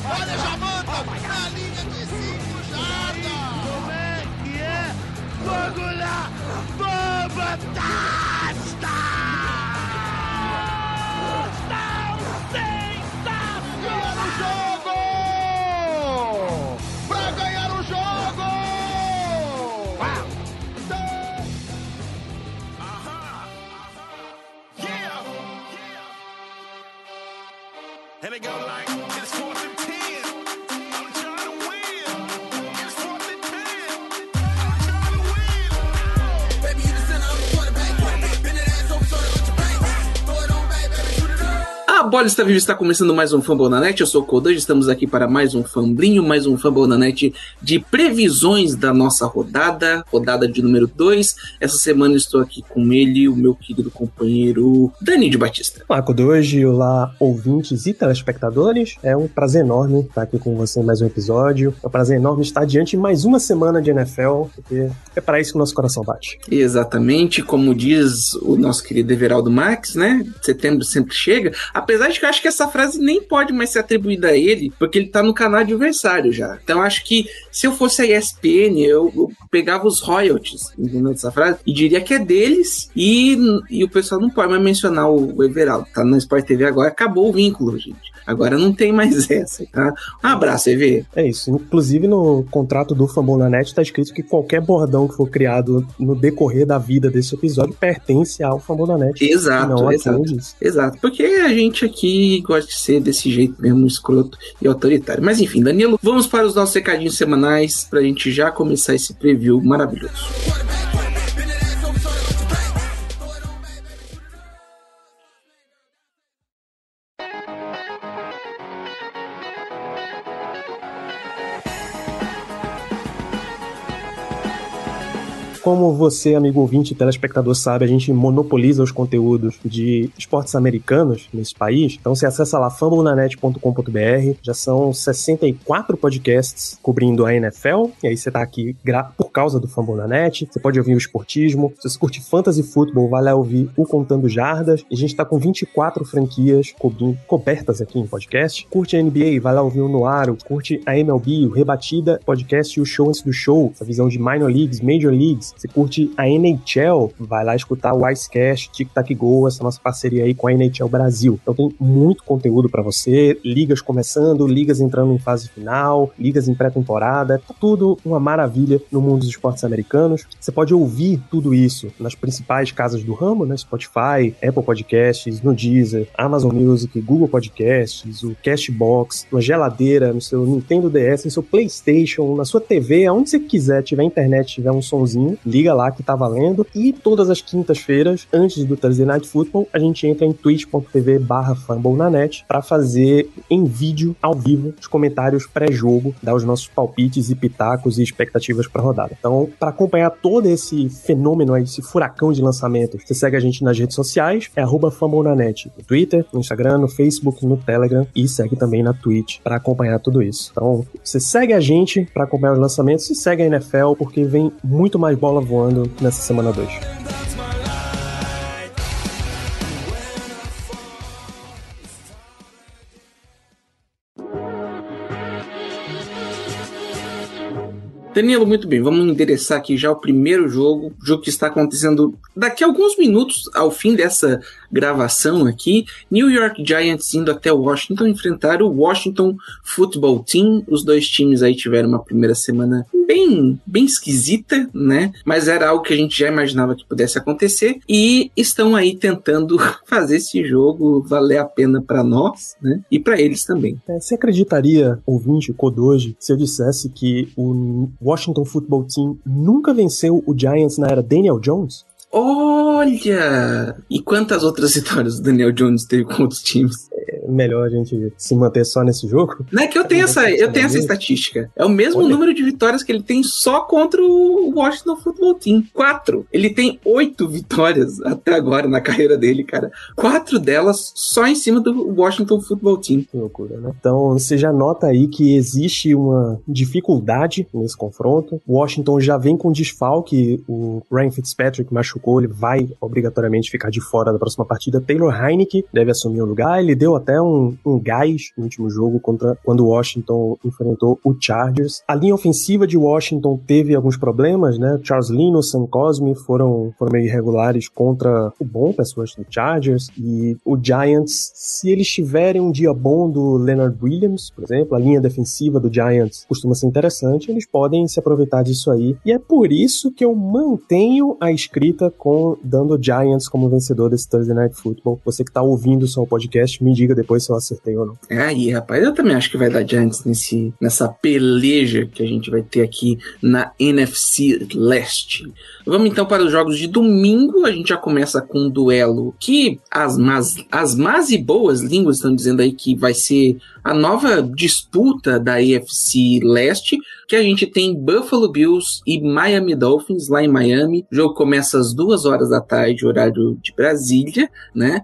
Olha, já manda na linha de 5 jardas. Como é que é? Vamos lá! Vamos! Touchdown! Ganhar o jogo! Pra ganhar o jogo! Uau! And they go like, it's 4th and 10. I'm trying to win. It's 4th and 10. I'm trying to win. Baby, you the center of the quarterback. Bend that ass over so they let you bang. Throw it on back, baby, shoot it up. A bola está viva, está começando mais um Fumble na Net. Eu sou o Kodoji, estamos aqui para mais um Fumblinho, mais um Fumble na Net de previsões da nossa rodada de número 2. Essa semana estou aqui com ele, o meu querido companheiro Dani de Batista. Olá, Kodoji, olá, ouvintes e telespectadores. É um prazer enorme estar aqui com você em mais um episódio. É um prazer enorme estar diante de mais uma semana de NFL, porque é para isso que o nosso coração bate. Exatamente, como diz o nosso querido Everaldo Marques, né? Setembro sempre chega. Apesar de que eu acho que essa frase nem pode mais ser atribuída a ele, porque ele tá no canal adversário já. Então acho que se eu fosse a ESPN, eu pegava os royalties, entendeu, dessa frase, e diria que é deles, e o pessoal não pode mais mencionar o Everaldo. Tá na Sport TV agora, acabou o vínculo, gente. Agora não tem mais essa, tá? Um abraço, EV. É isso. Inclusive, no contrato do Fumble na Net está escrito que qualquer bordão que for criado no decorrer da vida desse episódio pertence ao Fumble na Net. Exato, não exato. Porque a gente aqui gosta de ser desse jeito mesmo, escroto e autoritário. Mas enfim, Danilo, vamos para os nossos recadinhos semanais pra gente já começar esse preview maravilhoso. Como você, amigo ouvinte e telespectador, sabe, a gente monopoliza os conteúdos de esportes americanos nesse país. Então você acessa lá fumblenanet.com.br. Já são 64 podcasts cobrindo a NFL. E aí você tá aqui por causa do Fumble na Net. Você pode ouvir o esportismo. Se você curte fantasy football, vai lá ouvir o Contando Jardas. E a gente tá com 24 franquias cobertas aqui em podcast. Curte a NBA, vai lá ouvir o Noaro. Curte a MLB, o Rebatida Podcast e o Show Antes do Show. A visão de Minor Leagues, Major Leagues. Você curte a NHL, vai lá escutar o Icecast, Tic Tac Go, essa nossa parceria aí com a NHL Brasil. Então tem muito conteúdo pra você, ligas começando, ligas entrando em fase final, ligas em pré-temporada, tá tudo uma maravilha no mundo dos esportes americanos. Você pode ouvir tudo isso nas principais casas do ramo, né? Spotify, Apple Podcasts, no Deezer, Amazon Music, Google Podcasts, o Castbox, na geladeira, no seu Nintendo DS, no seu PlayStation, na sua TV, aonde você quiser, tiver internet, tiver um sonzinho, liga lá que tá valendo. E todas as quintas-feiras, antes do Thursday Night Football, a gente entra em twitch.tv/fumblenanet pra fazer em vídeo, ao vivo, os comentários pré-jogo, dar os nossos palpites e pitacos e expectativas pra rodada. Então, pra acompanhar todo esse fenômeno aí, esse furacão de lançamentos, você segue a gente nas redes sociais, é @fumblenanet, no Twitter, no Instagram, no Facebook, no Telegram, e segue também na Twitch pra acompanhar tudo isso. Então, você segue a gente pra acompanhar os lançamentos e segue a NFL, porque vem muito mais bola voando nessa semana 2. Danilo, muito bem, vamos endereçar aqui já o primeiro jogo que está acontecendo daqui a alguns minutos ao fim dessa gravação aqui. New York Giants indo até Washington enfrentar o Washington Football Team. Os dois times aí tiveram uma primeira semana bem esquisita, né? Mas era algo que a gente já imaginava que pudesse acontecer e estão aí tentando fazer esse jogo valer a pena para nós, né? E para eles também. Você acreditaria, ouvinte, Kodoji, se eu dissesse que o Washington Football Team nunca venceu o Giants na era Daniel Jones? Olha! E quantas outras vitórias o Daniel Jones teve com outros times? É melhor a gente se manter só nesse jogo. Não é que eu tenho essa estatística. É o mesmo número de vitórias que ele tem só contra o Washington Football Team. 4. Ele tem 8 vitórias até agora na carreira dele, cara. 4 delas só em cima do Washington Football Team. Que loucura, né? Então você já nota aí que existe uma dificuldade nesse confronto. O Washington já vem com desfalque. O Ryan Fitzpatrick machucou, ele vai obrigatoriamente ficar de fora da próxima partida. Taylor Heinicke deve assumir o lugar. Ele deu até até um gás no último jogo quando o Washington enfrentou o Chargers. A linha ofensiva de Washington teve alguns problemas, né? Charles Leno, Sam Cosmi foram meio irregulares contra o bom pass rush do Chargers, e o Giants, se eles tiverem um dia bom do Leonard Williams, por exemplo, a linha defensiva do Giants costuma ser interessante, eles podem se aproveitar disso aí, e é por isso que eu mantenho a escrita dando o Giants como vencedor desse Thursday Night Football. Você que tá ouvindo só o podcast, me diga depois se eu acertei ou não. É aí, rapaz, eu também acho que vai dar Giants nessa peleja que a gente vai ter aqui na NFC Leste. Vamos então para os jogos de domingo. A gente já começa com um duelo que as más e boas línguas estão dizendo aí que vai ser a nova disputa da AFC Leste, que a gente tem Buffalo Bills e Miami Dolphins lá em Miami. O jogo começa às 2h da tarde, horário de Brasília, né?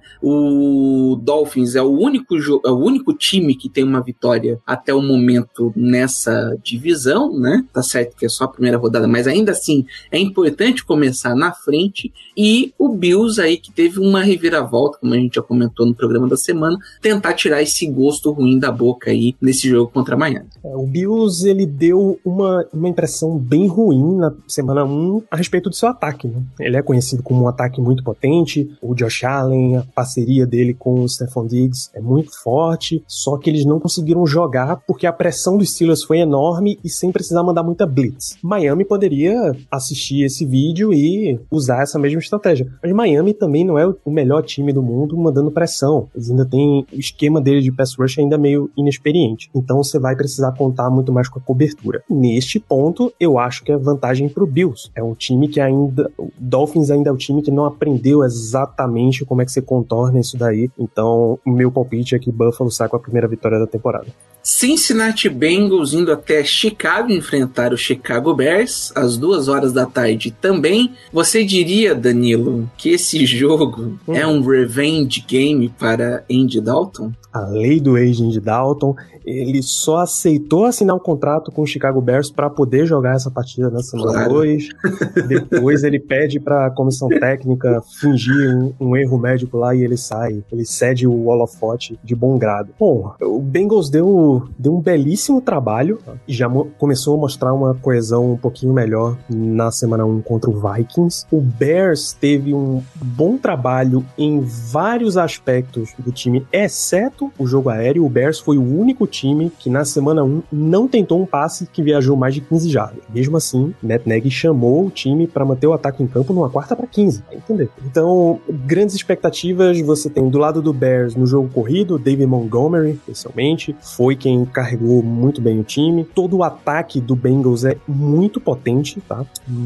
O Dolphins é o único time que tem uma vitória até o momento nessa divisão, né? Tá certo que é só a primeira rodada, mas ainda assim é importante começar na frente. E o Bills aí, que teve uma reviravolta, como a gente já comentou no programa da semana, tentar tirar esse gosto ruim da boca aí nesse jogo contra a Miami. O Bills, ele deu uma impressão bem ruim na semana 1 a respeito do seu ataque, né? Ele é conhecido como um ataque muito potente, o Josh Allen, a parceria dele com o Stephon Diggs é muito forte, só que eles não conseguiram jogar porque a pressão dos Steelers foi enorme e sem precisar mandar muita blitz. Miami poderia assistir esse vídeo e usar essa mesma estratégia, mas Miami também não é o melhor time do mundo mandando pressão. Eles ainda têm o esquema dele de pass rush ainda meio inexperiente, então você vai precisar contar muito mais com a cobertura. Neste ponto, eu acho que é vantagem pro Bills. É um time que o Dolphins ainda é um time que não aprendeu exatamente como é que você contorna isso daí, então o meu palpite é que Buffalo sai com a primeira vitória da temporada. Cincinnati Bengals indo até Chicago enfrentar o Chicago Bears às 2h da tarde também. Você diria, Danilo, que esse jogo é um revenge game para Andy Dalton? A lei do ex-Andy Dalton, ele só aceitou assinar um contrato com o Chicago Bears para poder jogar essa partida na semana 2. Depois ele pede para a comissão técnica fingir um erro médico lá e ele sai. Ele cede o holofote de bom grado. Bom, o Bengals deu um belíssimo trabalho e já começou a mostrar uma coesão um pouquinho melhor na semana 1 contra o Vikings. O Bears teve um bom trabalho em vários aspectos do time, exceto o jogo aéreo. O Bears foi o único time que na semana 1 não tentou um passe que viajou mais de 15 jardas. Mesmo assim, Matt Nagy chamou o time para manter o ataque em campo numa 4ª-para-15, pra entender. Então, grandes expectativas você tem do lado do Bears no jogo corrido. David Montgomery, especialmente, foi quem carregou muito bem o time. Todo o ataque do Bengals é muito potente, tá?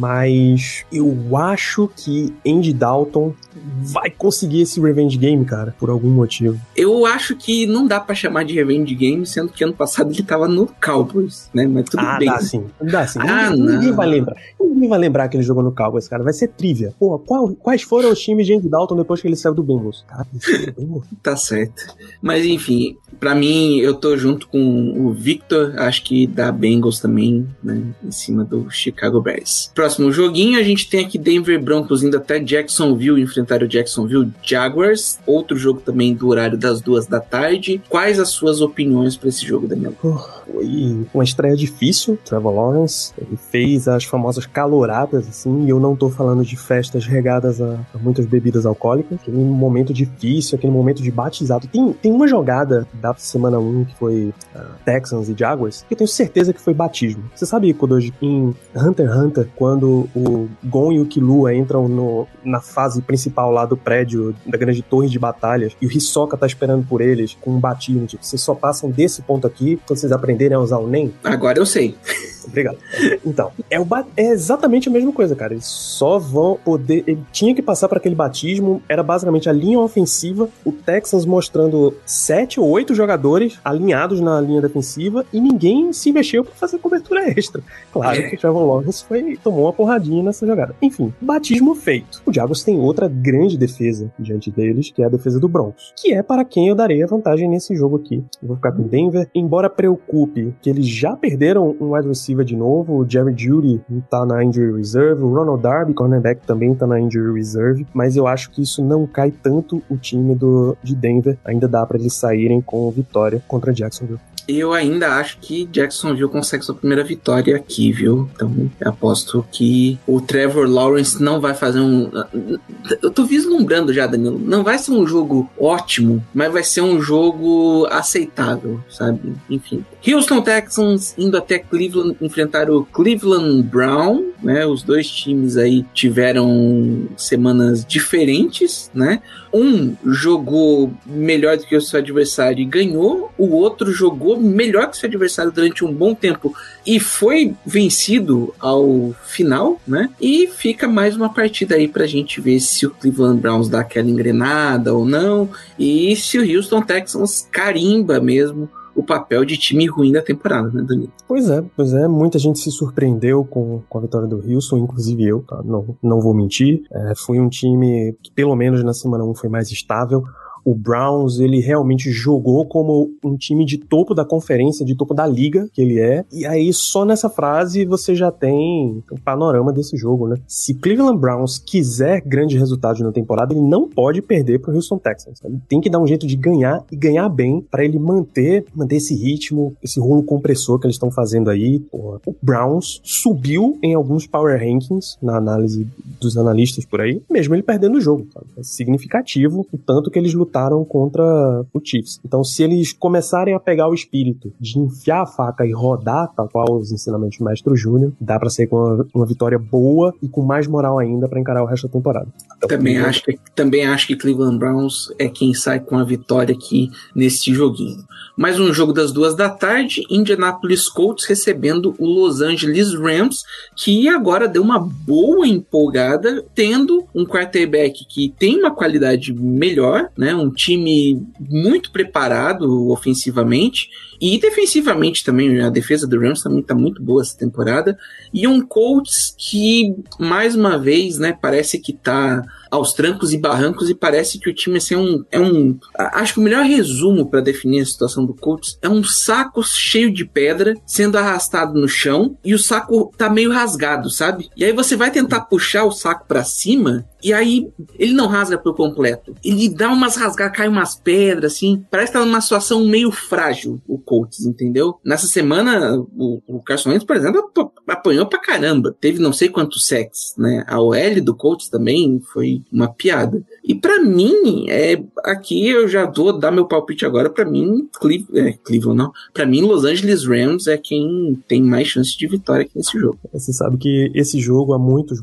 Mas eu acho que Andy Dalton vai conseguir esse revenge game, cara, por algum motivo. Eu acho que não dá pra chamar de revenge game, sendo que ano passado ele tava no Cowboys, né? Mas tudo bem. Dá sim. Ah, ninguém vai lembrar. Ninguém vai lembrar que ele jogou no Cowboys, cara. Vai ser trivia. Porra, quais foram os times de Andy Dalton depois que ele saiu do Bengals? Cara, Tá certo. Mas enfim, pra mim, eu tô junto com o Victor, acho que dá Bengals também, né? Em cima do Chicago Bears. Próximo joguinho, a gente tem aqui Denver Broncos indo até Jacksonville enfrentar o Jacksonville Jaguars. Outro jogo também do horário das 2h da tarde. Quais as suas opiniões para esse jogo, Daniel? Foi uma estreia difícil, Trevor Lawrence. Ele fez as famosas caloradas, assim, e eu não tô falando de festas regadas a muitas bebidas alcoólicas. Aquele momento difícil, aquele momento de batizado. Tem uma jogada da semana 1 que foi Texans e Jaguars, que eu tenho certeza que foi batismo. Você sabe, Kodoji, em Hunter x Hunter, quando o Gon e o Killua entram na fase principal lá do prédio, da grande torre de batalhas, e o Hisoka tá esperando por eles com um batismo, tipo, vocês só passam desse ponto aqui quando vocês aprenderem a usar o NEM? Agora eu sei. Obrigado. Então, é exatamente a mesma coisa, cara. Eles só vão poder... Ele tinha que passar para aquele batismo. Era basicamente a linha ofensiva, o Texans mostrando 7 ou 8 jogadores alinhados na linha defensiva e ninguém se mexeu para fazer cobertura extra. Claro que o Trevor Lawrence tomou uma porradinha nessa jogada. Enfim, batismo feito. O Jaguars tem outra grande defesa diante deles, que é a defesa do Broncos, que é para quem eu darei a vantagem nesse jogo aqui. Eu vou ficar com Denver, embora preocupe que eles já perderam um wide receiver ofensiva de novo. O Jerry Jeudy tá na injury reserve, o Ronald Darby, cornerback, também tá na injury reserve, mas eu acho que isso não cai tanto o time de Denver. Ainda dá pra eles saírem com vitória contra Jacksonville. Eu ainda acho que Jacksonville consegue sua primeira vitória aqui, viu? Então, eu aposto que o Trevor Lawrence não vai fazer eu tô vislumbrando já, Danilo. Não vai ser um jogo ótimo, mas vai ser um jogo aceitável, sabe? Enfim. Houston Texans indo até Cleveland enfrentar o Cleveland Brown, né? Os dois times aí tiveram semanas diferentes, né? Um jogou melhor do que o seu adversário e ganhou, o outro jogou melhor que o seu adversário durante um bom tempo e foi vencido ao final, né? E fica mais uma partida aí pra gente ver se o Cleveland Browns dá aquela engrenada ou não, e se o Houston Texans carimba mesmo o papel de time ruim da temporada, né, Danilo? Pois é, muita gente se surpreendeu com a vitória do Houston, inclusive eu, tá? Não vou mentir, foi um time que pelo menos na semana 1 foi mais estável. O Browns, ele realmente jogou como um time de topo da conferência, de topo da liga, que ele é. E aí, só nessa frase, você já tem um panorama desse jogo, né? Se Cleveland Browns quiser grandes resultados na temporada, ele não pode perder pro Houston Texans. Ele tem que dar um jeito de ganhar, e ganhar bem, para ele manter esse ritmo, esse rolo compressor que eles estão fazendo aí. O Browns subiu em alguns power rankings, na análise dos analistas por aí, mesmo ele perdendo o jogo, sabe? É significativo o tanto que eles lutaram contra o Chiefs. Então, se eles começarem a pegar o espírito de enfiar a faca e rodar, tal qual os ensinamentos do Mestre Júnior, dá pra sair com uma vitória boa e com mais moral ainda pra encarar o resto da temporada. Então, também acho que Cleveland Browns é quem sai com a vitória aqui nesse joguinho. Mais um jogo das 2:00, Indianapolis Colts recebendo o Los Angeles Rams, que agora deu uma boa empolgada, tendo um quarterback que tem uma qualidade melhor, né? Um time muito preparado ofensivamente e defensivamente também. A defesa do Rams também está muito boa essa temporada, e um Colts que mais uma vez, né, parece que está aos trancos e barrancos, e parece que o time assim, acho que o melhor resumo para definir a situação do Colts é um saco cheio de pedra sendo arrastado no chão e o saco tá meio rasgado, sabe? E aí você vai tentar puxar o saco para cima e aí ele não rasga por completo. Ele dá umas rasgadas, cai umas pedras, assim. Parece que tá numa situação meio frágil, o Colts, entendeu? Nessa semana, o Carson Wentz, por exemplo, apanhou pra caramba. Teve não sei quantos sacks, né? A OL do Colts também foi uma piada. E pra mim, aqui eu já vou dar meu palpite agora. Pra mim, Cleveland não. Pra mim, Los Angeles Rams é quem tem mais chance de vitória aqui nesse jogo. Você sabe que esse jogo, há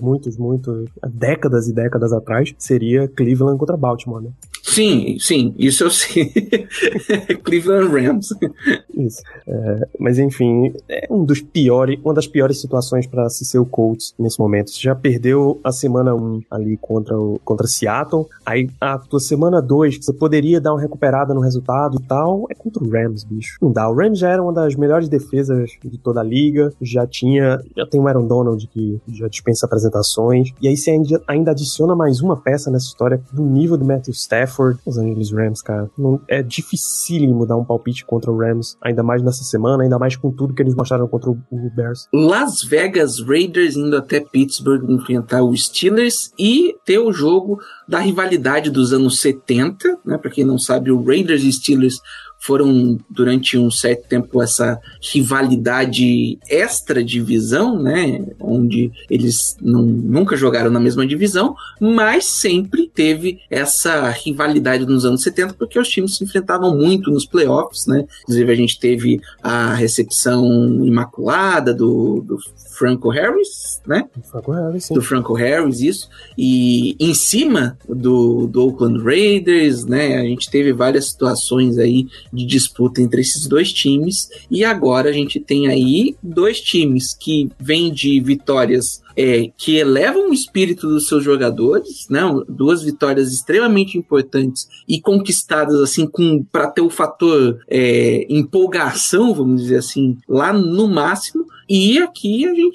há décadas e décadas atrás, seria Cleveland contra Baltimore, né? Sim, isso eu sei. Cleveland Rams. Isso. Mas enfim, é uma das piores situações para se ser o Colts nesse momento. Você já perdeu a semana 1 ali contra Seattle, aí a tua semana 2, que você poderia dar uma recuperada no resultado e tal, é contra o Rams, bicho. Não dá. O Rams já era uma das melhores defesas de toda a liga, já tem o Aaron Donald que já dispensa apresentações, e aí você ainda adiciona mais uma peça nessa história do nível do Matthew Stafford. Os Angeles Rams, cara, é dificílimo dar um palpite contra o Rams, ainda mais nessa semana, ainda mais com tudo que eles mostraram contra o Bears. Las Vegas Raiders indo até Pittsburgh enfrentar os Steelers e ter o jogo da rivalidade dos anos 70, né? Pra quem não sabe, o Raiders e Steelers foram, durante um certo tempo, essa rivalidade extra-divisão, né? Onde eles nunca jogaram na mesma divisão, mas sempre teve essa rivalidade nos anos 70, porque os times se enfrentavam muito nos playoffs, né? Inclusive, a gente teve a recepção imaculada do Franco Harris, né? Franco Harris, sim. Do Franco Harris, isso. E em cima do Oakland Raiders, né? A gente teve várias situações aí de disputa entre esses dois times, e agora a gente tem aí dois times que vêm de vitórias que elevam o espírito dos seus jogadores, né? Duas vitórias extremamente importantes e conquistadas assim para ter o fator empolgação, vamos dizer assim, lá no máximo. E aqui a gente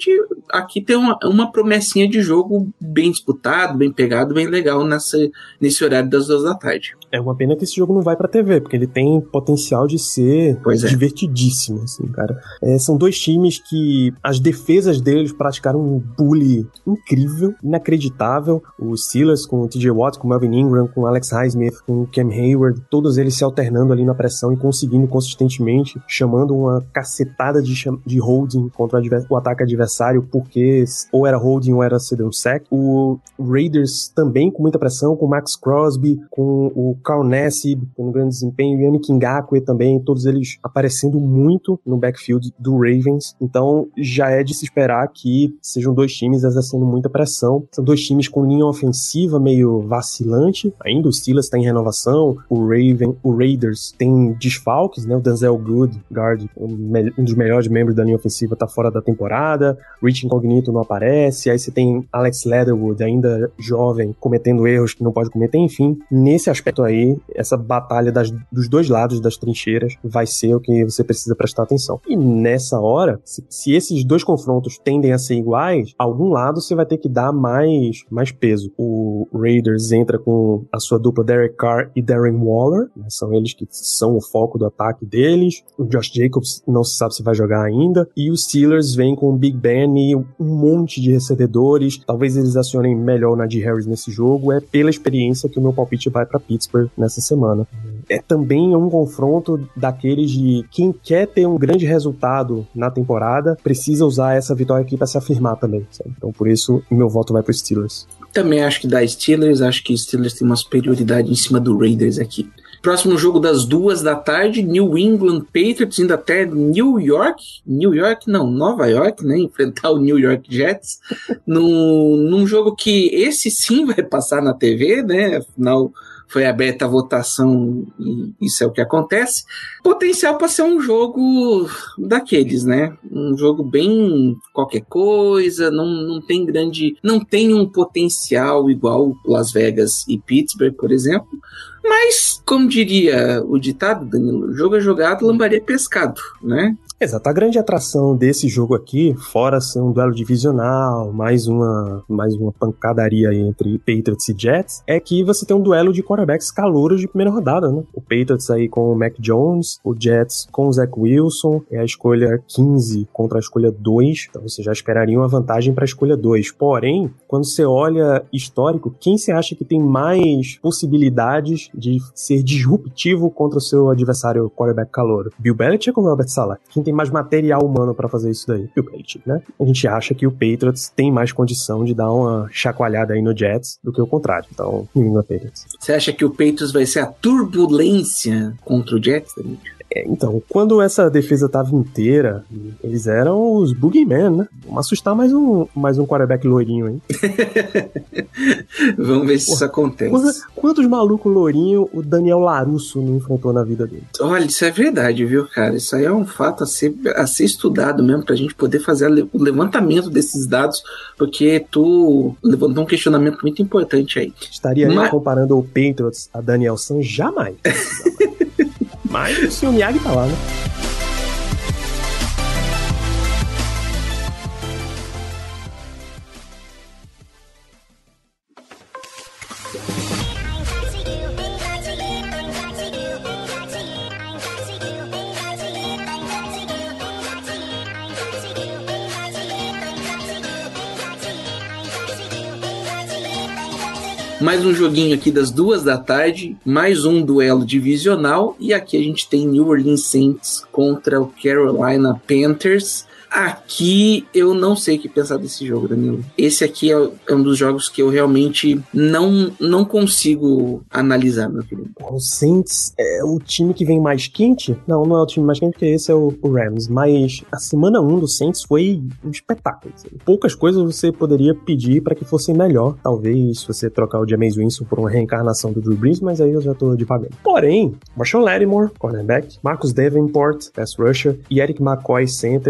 aqui tem uma promessinha de jogo bem disputado, bem pegado, bem legal nesse horário das 2 da tarde. É uma pena que esse jogo não vai pra TV, porque ele tem potencial de ser divertidíssimo, assim, cara. São 2 times que as defesas deles praticaram um bully incrível, inacreditável. Os Steelers com o TJ Watt, com o Melvin Ingram, com o Alex Highsmith, com o Cam Hayward, todos eles se alternando ali na pressão e conseguindo consistentemente, chamando uma cacetada de holding contra o ataque adversário, porque ou era holding ou era ceder um sack. O Raiders também com muita pressão, com o Max Crosby, com o Carl Nassib, com um grande desempenho, Yannick Ngakoue também, todos eles aparecendo muito no backfield do Ravens. Então já é de se esperar que sejam 2 times exercendo muita pressão. São 2 times com linha ofensiva meio vacilante. Ainda o Steelers está em renovação, o Raiders tem desfalques, né? O Denzel Good, guard, um dos melhores membros da linha ofensiva, está fora da temporada. Rich Incognito não aparece. Aí você tem Alex Leatherwood, ainda jovem, cometendo erros que não pode cometer. Enfim, nesse aspecto aí, essa batalha dos 2 lados das trincheiras vai ser o que você precisa prestar atenção. E nessa hora, se esses 2 confrontos tendem a ser iguais, algum lado você vai ter que dar mais peso. O Raiders entra com a sua dupla Derek Carr e Darren Waller, né? São eles que são o foco do ataque deles. O Josh Jacobs não se sabe se vai jogar ainda. E os Steelers vêm com o Big Ben e um monte de recebedores. Talvez eles acionem melhor o Najee Harris nesse jogo. É pela experiência que o meu palpite vai para Pittsburgh nessa semana. É também um confronto daqueles de quem quer ter um grande resultado na temporada precisa usar essa vitória aqui para se afirmar também, sabe? Então por isso meu voto vai para os Steelers. Também acho que dá Steelers, acho que Steelers tem uma superioridade em cima do Raiders aqui. Próximo jogo das 2 da tarde, New England Patriots indo até Nova York, né, enfrentar o New York Jets, num jogo que esse sim vai passar na TV, né, afinal foi aberta a votação e isso é o que acontece. Potencial para ser um jogo daqueles, né? Um jogo bem qualquer coisa, não tem um potencial igual Las Vegas e Pittsburgh, por exemplo. Mas, como diria o ditado, Danilo, jogo é jogado, lambaria é pescado, né? Exato, a grande atração desse jogo aqui, fora ser um duelo divisional, mais uma pancadaria entre Patriots e Jets, é que você tem um duelo de quarterbacks calouros de primeira rodada, né? O Patriots aí com o Mac Jones, o Jets com o Zach Wilson, é a escolha 15 contra a escolha 2, então você já esperaria uma vantagem para a escolha 2. Porém, quando você olha histórico, quem você acha que tem mais possibilidades de ser disruptivo contra o seu adversário quarterback calouro? Bill Belichick ou Robert Saleh? Quem tem mais material humano pra fazer isso daí? Bill Belichick, né? A gente acha que o Patriots tem mais condição de dar uma chacoalhada aí no Jets do que o contrário. Então, New England Patriots. Você acha que o Patriots vai ser a turbulência contra o Jets, Danilo? Então, quando essa defesa tava inteira, eles eram os boogeyman, né? Vamos assustar mais um quarterback loirinho aí. Vamos ver se isso acontece. Quantos malucos loirinhos o Daniel Larusso não enfrentou na vida dele? Olha, isso é verdade, viu, cara? Isso aí é um fato a ser estudado mesmo, pra gente poder fazer o levantamento desses dados, porque tu levantou um questionamento muito importante aí. Estaria eu comparando o Patriots a Daniel San? Jamais. Mas o Sr. Miyagi tá lá, né? Mais um joguinho aqui das 2 da tarde, mais um duelo divisional, e aqui a gente tem New Orleans Saints contra o Carolina Panthers. Aqui eu não sei o que pensar desse jogo, Danilo. Esse aqui é um dos jogos que eu realmente não consigo analisar, meu querido. O Saints é o time que vem mais quente? Não é o time mais quente, porque esse é o Rams. Mas a semana 1 do Saints foi um espetáculo. Poucas coisas você poderia pedir para que fosse melhor. Talvez se você trocar o Jameis Winston por uma reencarnação do Drew Brees, mas aí eu já tô devagando. Porém, Marshall Lattimore, cornerback, Marcus Davenport, pass rusher, e Eric McCoy, center, os 3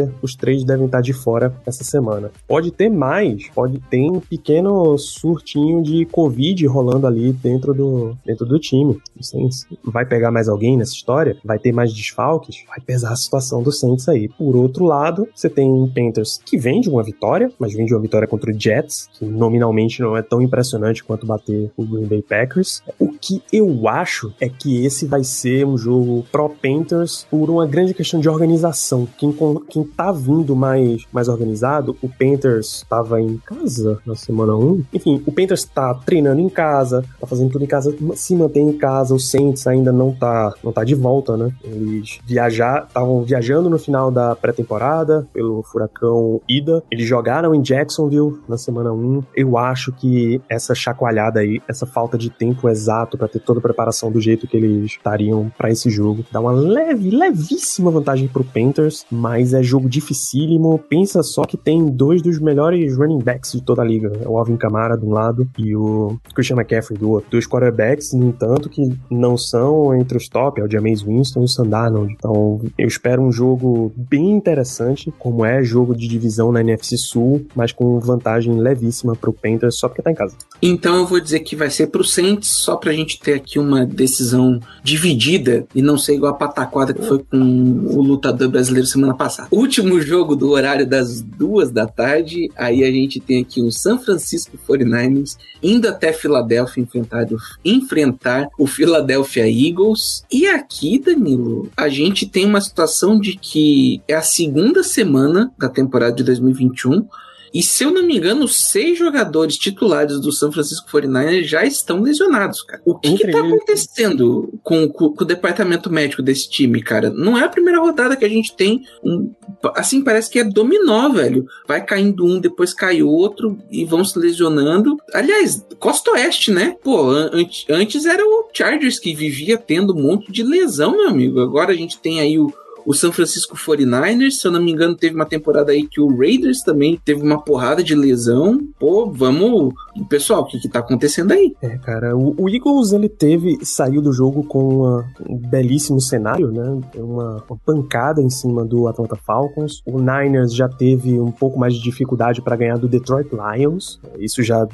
três devem estar de fora essa semana. Pode ter mais, pode ter um pequeno surtinho de Covid rolando ali dentro do time. Não sei se vai pegar mais alguém nessa história, vai ter mais desfalques, vai pesar a situação do Saints aí. Por outro lado, você tem o Panthers que vem de uma vitória, mas vem de uma vitória contra o Jets, que nominalmente não é tão impressionante quanto bater o Green Bay Packers. O que eu acho é que esse vai ser um jogo pró-Panthers por uma grande questão de organização. Quem tá vindo mais organizado, o Panthers estava em casa na semana 1. Enfim, o Panthers tá treinando em casa, tá fazendo tudo em casa, se mantém em casa. O Saints ainda não tá de volta, né? Eles estavam viajando no final da pré-temporada pelo furacão Ida. Eles jogaram em Jacksonville na semana 1. Eu acho que essa chacoalhada aí, essa falta de tempo exato para ter toda a preparação do jeito que eles estariam para esse jogo, dá uma levíssima vantagem pro Panthers, mas é jogo dificílimo. Pensa só que tem dois dos melhores running backs de toda a liga, o Alvin Kamara de um lado e o Christian McCaffrey do outro. Dois quarterbacks, no entanto, que não são entre os top, é o Jameis Winston e o Sam Darnold. Então eu espero um jogo bem interessante, como é jogo de divisão na NFC Sul, mas com vantagem levíssima pro Panthers só porque tá em casa. Então eu vou dizer que vai ser pro Saints, só pra gente ter aqui uma decisão dividida e não ser igual a pataquada que foi com o lutador brasileiro semana passada. Último jogo do horário das 2:00, aí a gente tem aqui um San Francisco 49ers indo até Filadélfia enfrentar o Philadelphia Eagles. E aqui, Danilo, a gente tem uma situação de que é a segunda semana da temporada de 2021 e, se eu não me engano, 6 jogadores titulares do San Francisco 49ers já estão lesionados, cara. O que tá acontecendo com o departamento médico desse time, cara? Não é a primeira rodada que a gente tem assim, parece que é dominó, velho. Vai caindo um, depois cai outro e vão se lesionando. Aliás, Costa Oeste, né? Pô, antes era o Chargers que vivia tendo um monte de lesão, meu amigo. Agora a gente tem aí o San Francisco 49ers, se eu não me engano, teve uma temporada aí que o Raiders também teve uma porrada de lesão. Pô, vamos... Pessoal, o que tá acontecendo aí? Cara, o Eagles, ele saiu do jogo com um belíssimo cenário, né? Uma pancada em cima do Atlanta Falcons. O Niners já teve um pouco mais de dificuldade para ganhar do Detroit Lions. Isso já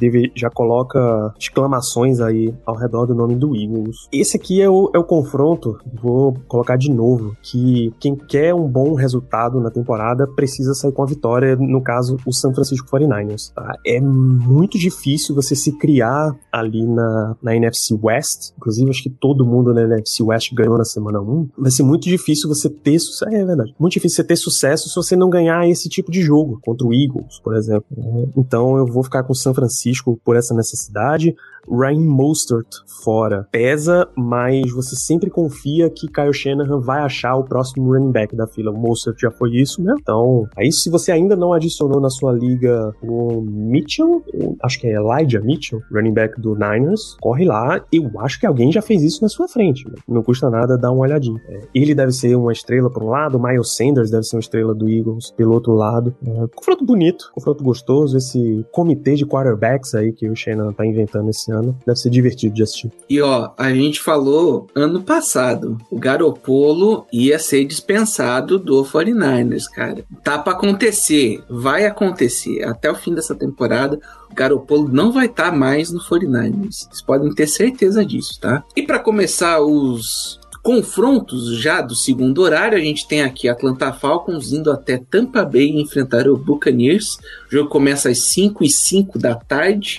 coloca exclamações aí ao redor do nome do Eagles. Esse aqui é o confronto, vou colocar de novo, que quem quer um bom resultado na temporada precisa sair com a vitória, no caso, o San Francisco 49ers. Tá? É muito difícil você se criar ali na NFC West. Inclusive, acho que todo mundo na NFC West ganhou na semana 1. Vai ser muito difícil você ter sucesso. É verdade. Muito difícil você ter sucesso se você não ganhar esse tipo de jogo contra o Eagles, por exemplo. Então, eu vou ficar com o San Francisco por essa necessidade. Ryan Mostert fora. Pesa, mas você sempre confia que Kyle Shanahan vai achar o próximo running back da fila. O Mostert já foi isso, né? Então, aí se você ainda não adicionou na sua liga o Mitchell, acho que é Elijah Mitchell, running back do Niners, corre lá. Eu acho que alguém já fez isso na sua frente. Né? Não custa nada dar uma olhadinha. Ele deve ser uma estrela por um lado, o Miles Sanders deve ser uma estrela do Eagles pelo outro lado. Confronto bonito, confronto gostoso, esse comitê de quarterbacks aí que o Shanahan tá inventando esse ano. Deve ser divertido de assistir. E ó, a gente falou ano passado, o Garoppolo ia ser dispensado do 49ers, cara. Tá pra acontecer, vai acontecer. Até o fim dessa temporada, o Garoppolo não vai estar mais no 49ers. Vocês podem ter certeza disso, tá? E pra começar os confrontos já do segundo horário, a gente tem aqui Atlanta Falcons indo até Tampa Bay enfrentar o Buccaneers. O jogo começa às 5:05 da tarde.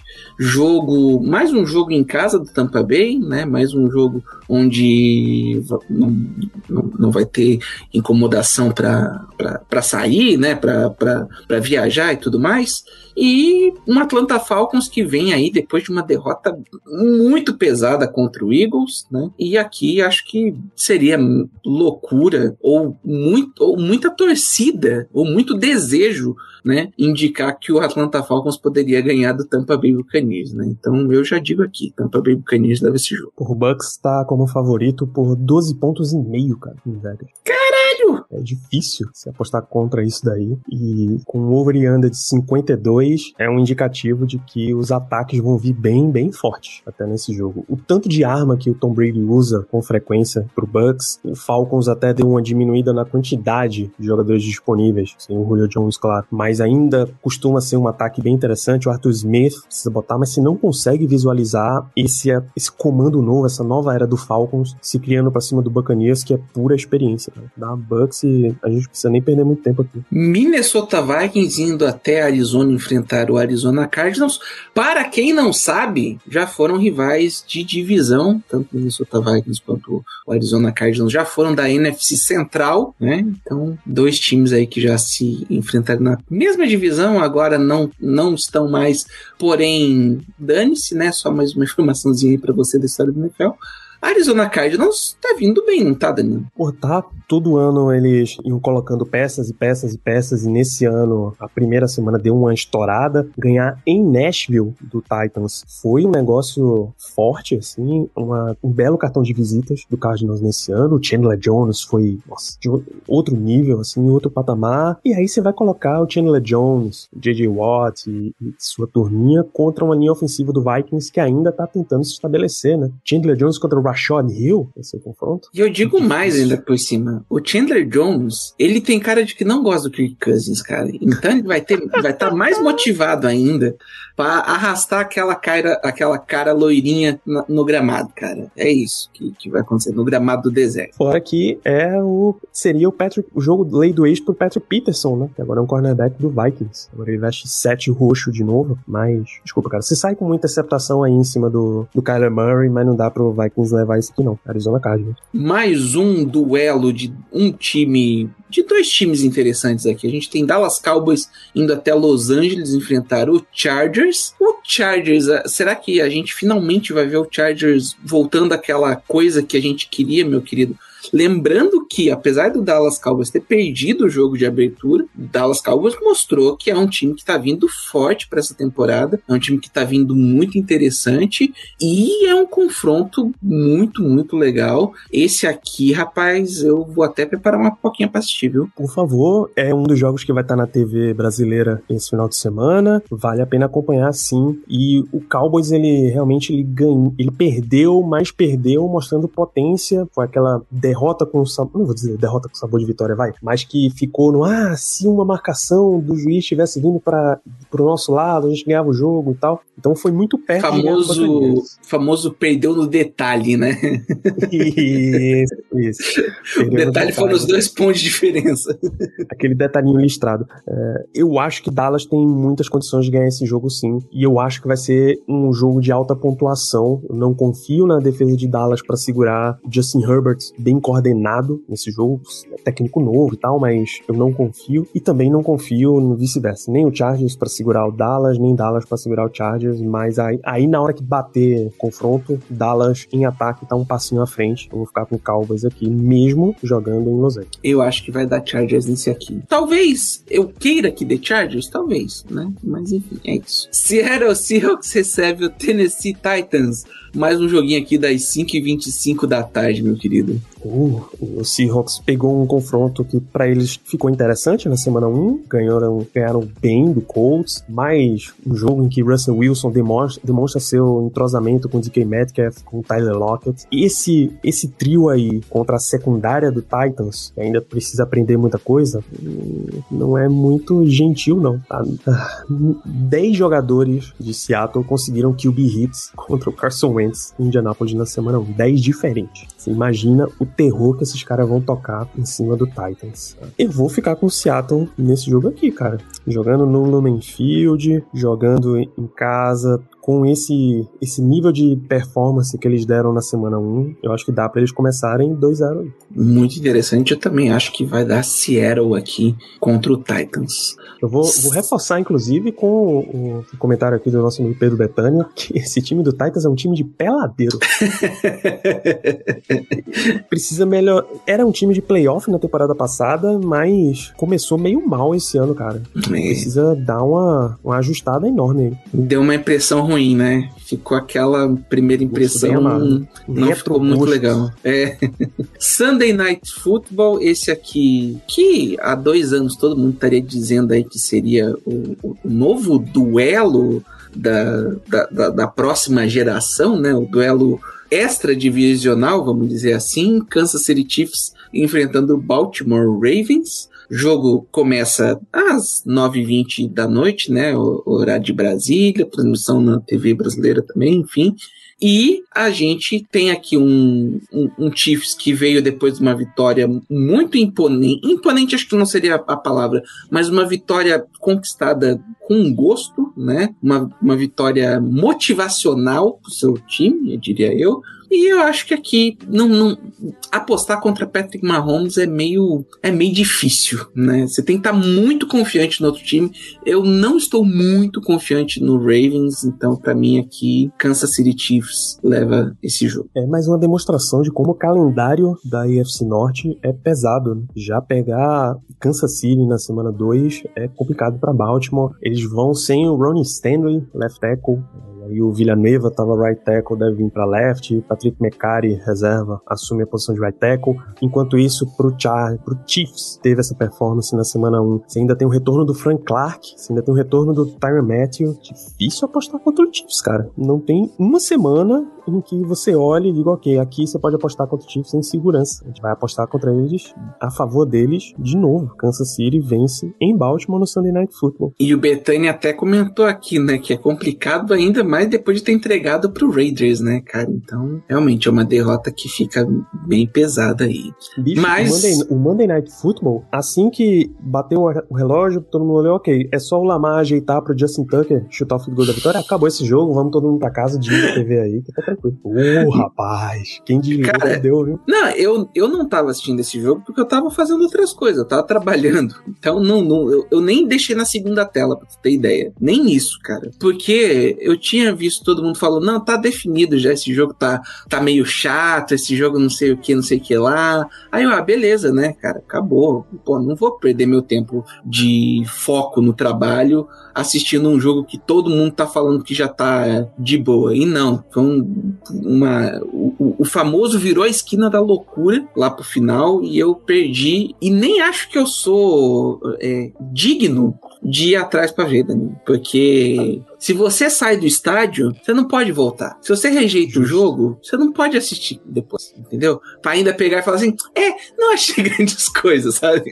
Mais um jogo em casa do Tampa Bay, né? Mais um jogo onde não vai ter incomodação para sair, né? Para viajar e tudo mais. E um Atlanta Falcons que vem aí depois de uma derrota muito pesada contra o Eagles, né? E aqui acho que seria loucura ou muita torcida ou muito desejo, né, indicar que o Atlanta Falcons poderia ganhar do Tampa Bay Buccaneers, né? Então eu já digo aqui, Tampa Bay Buccaneers leva esse jogo. O Bucks tá como favorito por 12,5 pontos, cara, em Vegas. Caralho, Sério? É difícil se apostar contra isso daí. E com um over e under de 52 é um indicativo de que os ataques vão vir bem, bem fortes até nesse jogo. O tanto de arma que o Tom Brady usa com frequência pro Bucks, o Falcons até deu uma diminuída na quantidade de jogadores disponíveis, sem o Julio Jones, claro, mas ainda costuma ser um ataque bem interessante. O Arthur Smith precisa botar, mas se não consegue visualizar esse comando novo, essa nova era do Falcons se criando pra cima do Buccaneers, que é pura experiência, cara. Dá Bucks e a gente não precisa nem perder muito tempo aqui. Minnesota Vikings indo até Arizona enfrentar o Arizona Cardinals. Para quem não sabe, já foram rivais de divisão, tanto o Minnesota Vikings quanto o Arizona Cardinals já foram da NFC Central, né? Então, dois times aí que já se enfrentaram na mesma divisão, agora não estão mais, porém, dane-se, né? Só mais uma informaçãozinha aí pra você da história do NFL. Arizona Cardinals tá vindo bem, não tá, Danilo? Por tá, todo ano eles iam colocando peças e peças e peças, e nesse ano, a primeira semana deu uma estourada. Ganhar em Nashville do Titans foi um negócio forte, assim, um belo cartão de visitas do Cardinals nesse ano. O Chandler Jones foi, nossa, de outro nível, assim, outro patamar. E aí você vai colocar o Chandler Jones, o J.J. Watt e sua turminha contra uma linha ofensiva do Vikings que ainda tá tentando se estabelecer, né? Chandler Jones contra o Rashad Hill, esse é o confronto. E eu digo mais ainda por cima. O Chandler Jones, ele tem cara de que não gosta do Kirk Cousins, cara. Então ele vai estar mais motivado ainda pra arrastar aquela cara loirinha no gramado, cara. É isso que vai acontecer no gramado do deserto. Fora que seria o jogo lei do ex pro Patrick Peterson, né? Que agora é um cornerback do Vikings. Agora ele veste 7 roxo de novo, mas desculpa, cara. Você sai com muita interceptação aí em cima do Kyler Murray, mas não dá pro Vikings levar isso aqui não. Arizona Cardinals. Mais um duelo de dois times interessantes aqui. A gente tem Dallas Cowboys indo até Los Angeles enfrentar o Chargers. O Chargers, será que a gente finalmente vai ver o Chargers voltando àquela coisa que a gente queria, meu querido? Lembrando que, apesar do Dallas Cowboys ter perdido o jogo de abertura, o Dallas Cowboys mostrou que é um time que está vindo forte para essa temporada, é um time que está vindo muito interessante e é um confronto muito, muito legal. Esse aqui, rapaz, eu vou até preparar uma pipoquinha para assistir, viu? Por favor, é um dos jogos que vai estar na TV brasileira esse final de semana, vale a pena acompanhar sim. E o Cowboys, ele realmente ele perdeu, mas perdeu mostrando potência. Foi aquela derrota com sabor, não vou dizer derrota com sabor de vitória, mas que ficou no, se uma marcação do juiz estivesse vindo pro nosso lado, a gente ganhava o jogo e tal. Então foi muito perto. Famoso perdeu no detalhe, né? Isso. O detalhe foram os 2 pontos de diferença. Aquele detalhinho listrado. Eu acho que Dallas tem muitas condições de ganhar esse jogo sim, e eu acho que vai ser um jogo de alta pontuação. Eu não confio na defesa de Dallas para segurar Justin Herbert bem coordenado nesse jogo, é técnico novo e tal, mas eu não confio, e também não confio no vice-versa, nem o Chargers para segurar o Dallas, nem Dallas para segurar o Chargers, mas aí na hora que bater confronto, Dallas em ataque tá um passinho à frente. Eu vou ficar com o Cowboys aqui, mesmo jogando em Los Angeles. Eu acho que vai dar Chargers nesse aqui. Talvez eu queira que dê Chargers, talvez, né? Mas enfim, é isso. Seattle Seahawks recebe o Tennessee Titans. Mais um joguinho aqui das 5h25 da tarde, meu querido. O Seahawks pegou um confronto que pra eles ficou interessante na semana 1, ganharam bem do Colts, mas um jogo em que Russell Wilson demonstra seu entrosamento com o DK Metcalf, com o Tyler Lockett. Esse trio aí contra a secundária do Titans, que ainda precisa aprender muita coisa, não é muito gentil não, tá? 10 jogadores de Seattle conseguiram QB hits contra o Carson Wentz em Indianapolis na semana 1, 10 diferentes. Você imagina o terror que esses caras vão tocar em cima do Titans. Eu vou ficar com o Seattle nesse jogo aqui, cara. Jogando no Lumen Field, jogando em casa, com esse nível de performance que eles deram na semana 1, eu acho que dá pra eles começarem 2-0. Muito interessante, eu também acho que vai dar Seattle aqui contra o Titans. Eu vou reforçar, inclusive, com o comentário aqui do nosso amigo Pedro Betânia, que esse time do Titans é um time de peladeiro. Precisa melhor. Era um time de playoff na temporada passada, mas começou meio mal esse ano, cara. Precisa dar uma ajustada enorme aí. Deu uma impressão ruim ruim, né? Ficou aquela primeira impressão, não ficou muito legal. Sunday Night Football, esse aqui, que há 2 anos todo mundo estaria dizendo aí que seria o novo duelo da próxima geração, né? O duelo extra-divisional, vamos dizer assim. Kansas City Chiefs enfrentando o Baltimore Ravens. O jogo começa às 9h20 da noite, né? O horário de Brasília, transmissão na TV brasileira também, enfim. E a gente tem aqui um Chiefs que veio depois de uma vitória muito imponente. Imponente acho que não seria a palavra, mas uma vitória conquistada com gosto, né? Uma vitória motivacional pro seu time, eu diria eu. E eu acho que aqui não apostar contra Patrick Mahomes é meio difícil, né? Você tem que estar muito confiante no outro time. Eu não estou muito confiante no Ravens, então pra mim aqui Kansas City Chiefs leva esse jogo. É mais uma demonstração de como o calendário da AFC Norte é pesado, né? Já pegar Kansas City na semana 2 é complicado pra Baltimore. Eles vão sem o Ronnie Stanley, left tackle. Aí o Villanueva tava right tackle, deve vir pra left. Patrick McCarry, reserva, assume a posição de right tackle. Enquanto isso, pro Chiefs, teve essa performance na semana 1. Você ainda tem o retorno do Frank Clark, você ainda tem o retorno do Tyrann Mathieu. Difícil apostar contra o Chiefs, cara. Não tem uma semana em que você olhe e diga, ok, aqui você pode apostar contra o Chiefs em segurança. A gente vai apostar contra eles, a favor deles, de novo. Kansas City vence em Baltimore no Sunday Night Football. E o Betânia até comentou aqui, né, que é complicado ainda mais depois de ter entregado pro Raiders, né, cara? Então, realmente é uma derrota que fica bem pesada aí. Bicho, mas o Monday Night Football, assim que bateu o relógio, todo mundo olhou, ok, é só o Lamar ajeitar pro Justin Tucker chutar o field goal da vitória, acabou esse jogo, vamos todo mundo pra casa, desliga a TV aí, que tá tranquilo. Rapaz, quem desligou perdeu, viu? Não, eu não tava assistindo esse jogo porque eu tava fazendo outras coisas, eu tava trabalhando. Então, eu nem deixei na segunda tela, pra tu ter ideia. Nem isso, cara. Porque eu tinha visto todo mundo falando, não, tá definido já, esse jogo tá meio chato, esse jogo não sei o que lá. Aí eu, beleza, né, cara, acabou. Pô, não vou perder meu tempo de foco no trabalho assistindo um jogo que todo mundo tá falando que já tá de boa. E não, foi o famoso virou a esquina da loucura lá pro final e eu perdi. E nem acho que eu sou digno de ir atrás pra ver, Danilo. Porque se você sai do estádio, você não pode voltar. Se você rejeita o jogo, você não pode assistir depois, entendeu? Pra ainda pegar e falar assim, não achei grandes coisas, sabe?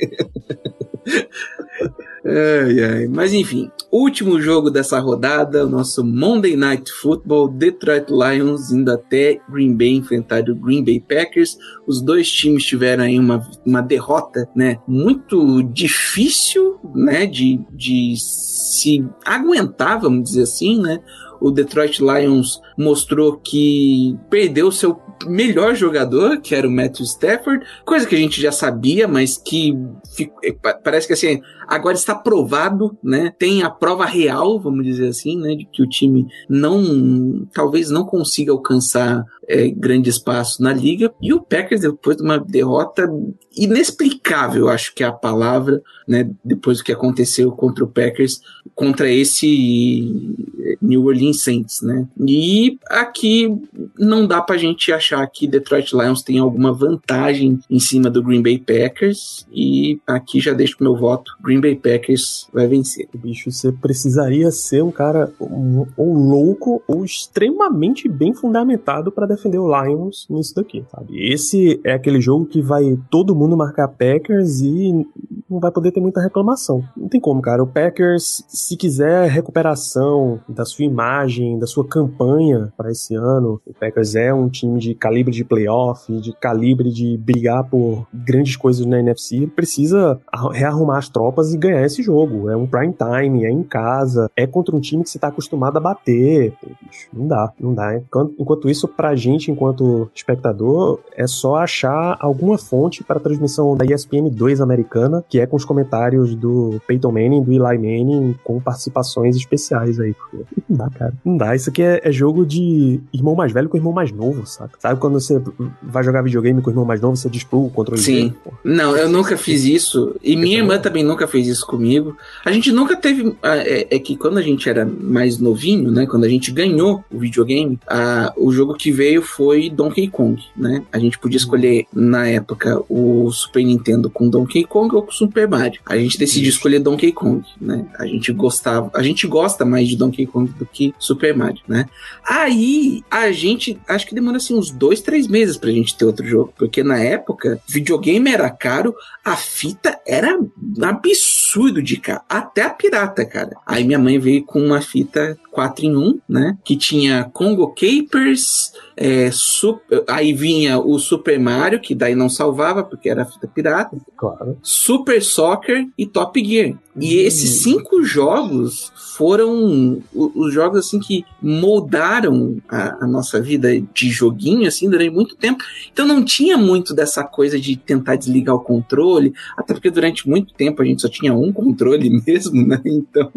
Mas enfim, último jogo dessa rodada, o nosso Monday Night Football, Detroit Lions indo até Green Bay enfrentar o Green Bay Packers. Os dois times tiveram aí uma derrota, né, muito difícil, né, de se aguentar, vamos dizer assim, né. O Detroit Lions mostrou que perdeu seu melhor jogador, que era o Matthew Stafford, coisa que a gente já sabia, mas que parece que assim, agora está provado, né? Tem a prova real, vamos dizer assim, né? De que o time talvez não consiga alcançar grande espaço na liga. E o Packers, depois de uma derrota inexplicável, acho que é a palavra, né? Depois do que aconteceu contra o Packers, contra esse New Orleans Saints, né? E aqui não dá pra gente achar que Detroit Lions tem alguma vantagem em cima do Green Bay Packers, e aqui já deixo o meu voto, Green Bay Packers vai vencer. Bicho, você precisaria ser um cara ou louco ou extremamente bem fundamentado pra defender o Lions nisso daqui, sabe? Esse é aquele jogo que vai todo mundo marcar Packers e não vai poder ter muita reclamação. Não tem como, cara. O Packers, se quiser recuperação da sua imagem, da sua campanha para esse ano, o Packers é um time de calibre de playoff, de calibre de brigar por grandes coisas na NFC, ele precisa rearrumar as tropas e ganhar esse jogo. É um prime time, é em casa, é contra um time que você tá acostumado a bater. Pô, bicho, não dá. Enquanto isso, pra gente, enquanto espectador, é só achar alguma fonte para a transmissão da ESPN 2 americana, que é com os comentários do Peyton Peyton Manning, do Eli Manning, com participações especiais aí. Não dá, cara. Não dá. Isso aqui é jogo de irmão mais velho com irmão mais novo, sabe? Sabe quando você vai jogar videogame com o irmão mais novo, você dispõe o controle Sim. dele? Não, eu nunca fiz isso. E minha irmã também nunca fez isso comigo. A gente nunca teve... É que quando a gente era mais novinho, né? Quando a gente ganhou o videogame, o jogo que veio foi Donkey Kong, né? A gente podia escolher, na época, o Super Nintendo com Donkey Kong ou com Super Mario. A gente decidiu escolher Donkey Kong, né? A gente gosta mais de Donkey Kong do que Super Mario, né? Aí, a gente, acho que demora assim uns 2-3 meses pra gente ter outro jogo, porque na época, videogame era caro, a fita era absurdo de caro, até a pirata, cara. Aí minha mãe veio com uma fita 4-in-1, né? Que tinha Congo Capers, aí vinha o Super Mario, que daí não salvava, porque era fita pirata. Claro. Super Soccer e Top Gear. E esses 5 jogos foram os jogos assim que moldaram a nossa vida de joguinho assim durante muito tempo. Então não tinha muito dessa coisa de tentar desligar o controle, até porque durante muito tempo a gente só tinha um controle mesmo, né? Então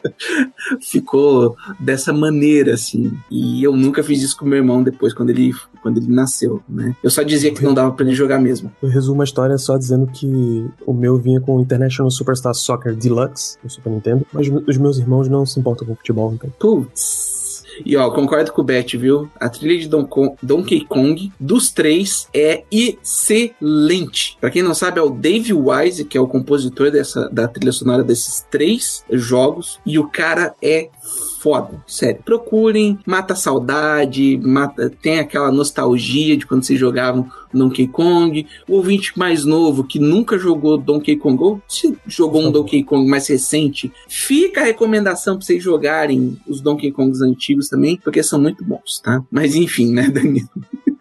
ficou dessa maneira assim. E eu nunca fiz isso com meu irmão depois quando ele nasceu, né? Eu só dizia que não dava pra ele jogar mesmo. Eu resumo a história só dizendo que o meu vinha com o International Superstar Soccer Deluxe no Super Nintendo, mas os meus irmãos não se importam com futebol, então. Putz. E ó, concordo com o Bet, viu? A trilha de Donkey Kong dos 3 é excelente. Pra quem não sabe, é o Dave Wise, que é o compositor da trilha sonora desses 3 jogos, e o cara é foda, sério. Procurem, mata a saudade, tem aquela nostalgia de quando vocês jogavam Donkey Kong. O ouvinte mais novo que nunca jogou Donkey Kong, ou se jogou um Donkey Kong mais recente, fica a recomendação pra vocês jogarem os Donkey Kongs antigos também, porque são muito bons, tá? Mas enfim, né, Danilo?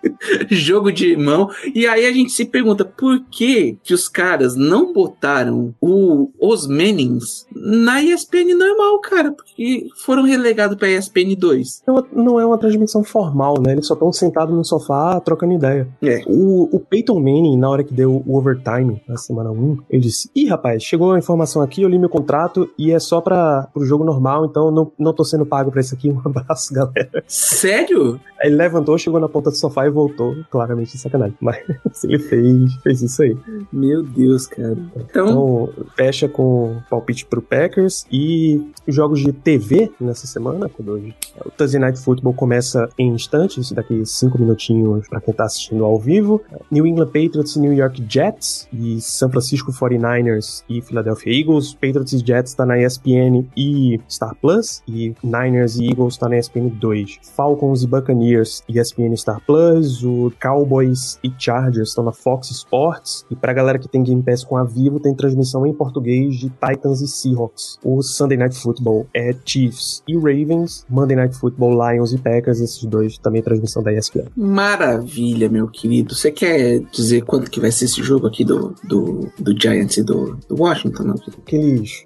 Jogo de irmão. E aí a gente se pergunta por que os caras não botaram os Mannings na ESPN normal, cara, porque foram relegados pra ESPN 2. Não é uma transmissão formal, né? Eles só estão sentados no sofá trocando ideia. O Peyton Manning, na hora que deu o overtime na semana 1, ele disse: ih, rapaz, chegou a informação aqui, eu li meu contrato e é só pro jogo normal, então não tô sendo pago pra isso aqui. Um abraço, galera. Sério? Aí ele levantou, chegou na ponta do sofá e voltou, claramente de sacanagem. Mas ele fez isso aí. Meu Deus, cara. Então fecha com palpite pro Packers e jogos de TV nessa semana. O Thursday Night Football começa em instantes, daqui 5 minutinhos pra quem tá assistindo ao vivo. New England Patriots e New York Jets, e San Francisco 49ers e Philadelphia Eagles. Patriots e Jets tá na ESPN e Star Plus, e Niners e Eagles tá na ESPN 2. Falcons e Buccaneers, ESPN Star Plus. O Cowboys e Chargers estão na Fox Sports, e pra galera que tem Game Pass com a Vivo, tem transmissão em português de Titans e Seahawks. O Sunday Night Football é Chiefs e Ravens. Monday Night Football, Lions e Packers, esses dois também transmissão da ESPN. Maravilha, meu querido. Você quer dizer quanto que vai ser esse jogo aqui do Giants e do Washington? Não? Aqueles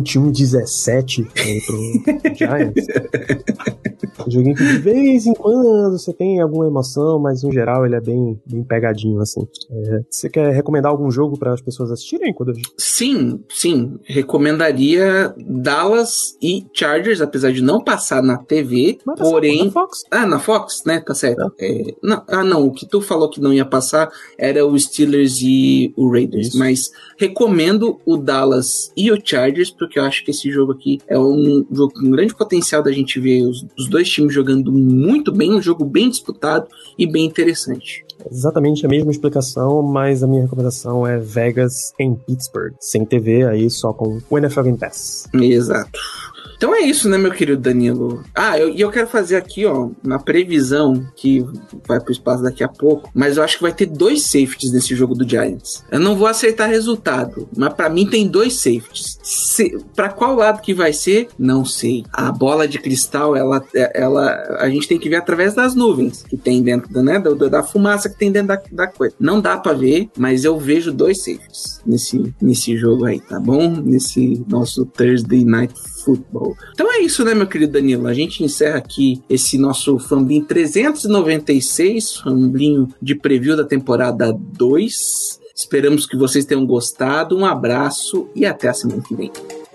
21-17 pro Giants. Um joguinho que de vez em quando você tem alguma emoção, mas no geral ele é bem pegadinho, assim. Você quer recomendar algum jogo para as pessoas assistirem? Sim. Recomendaria Dallas e Chargers, apesar de não passar na TV, mas porém... na Fox? Na Fox, né? Tá certo. Não, o que tu falou que não ia passar era o Steelers e o Raiders. Isso. Mas recomendo o Dallas e o Chargers, porque eu acho que esse jogo aqui é um jogo com grande potencial da gente ver os dois times jogando muito bem, um jogo bem disputado e bem interessante. Exatamente a mesma explicação, mas a minha recomendação é Vegas em Pittsburgh, sem TV, aí só com o NFL Game Pass. Exato. Então é isso, né, meu querido Danilo? Eu quero fazer aqui, ó, uma previsão que vai pro espaço daqui a pouco, mas eu acho que vai ter 2 safeties nesse jogo do Giants. Eu não vou acertar resultado, mas pra mim tem 2 safeties. Pra qual lado que vai ser? Não sei. A bola de cristal, a gente tem que ver através das nuvens que tem dentro, né, da fumaça que tem dentro da coisa. Não dá pra ver, mas eu vejo 2 safeties nesse jogo aí, tá bom? Nesse nosso Thursday Night Football. Então é isso, né, meu querido Danilo? A gente encerra aqui esse nosso Famblim 396, Famblinho de preview da temporada 2. Esperamos que vocês tenham gostado. Um abraço e até a semana que vem.